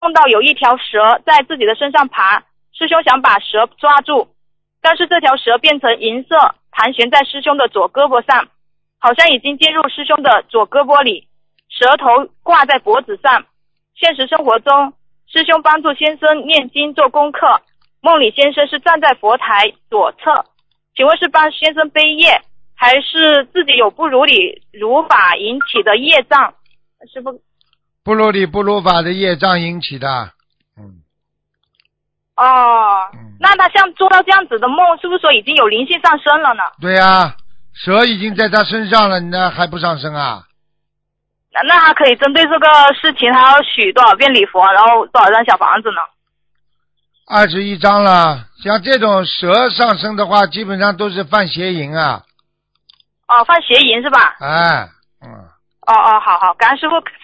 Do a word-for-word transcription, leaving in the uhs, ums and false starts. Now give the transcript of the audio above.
碰到有一条蛇在自己的身上爬，师兄想把蛇抓住，但是这条蛇变成银色，盘旋在师兄的左胳膊上，好像已经进入师兄的左胳膊里，蛇头挂在脖子上。现实生活中，师兄帮助先生念经做功课，梦里先生是站在佛台左侧，请问是帮先生背业，还是自己有不如理如法引起的业障？师父， 不如理不如法的业障引起的。嗯。 哦， 嗯那他像做到这样子的梦，是不是说已经有灵性上升了呢？ 对呀、啊，蛇已经在他身上了，你那还不上升啊？ 那那他可以针对这个事情，他要许多少遍礼佛，然后多少张小房子呢？ 二十一章了。像这种蛇上升的话，基本上都是犯邪淫啊。 哦，犯邪淫是吧？ 哎，嗯。 哦哦，好好，感恩师傅。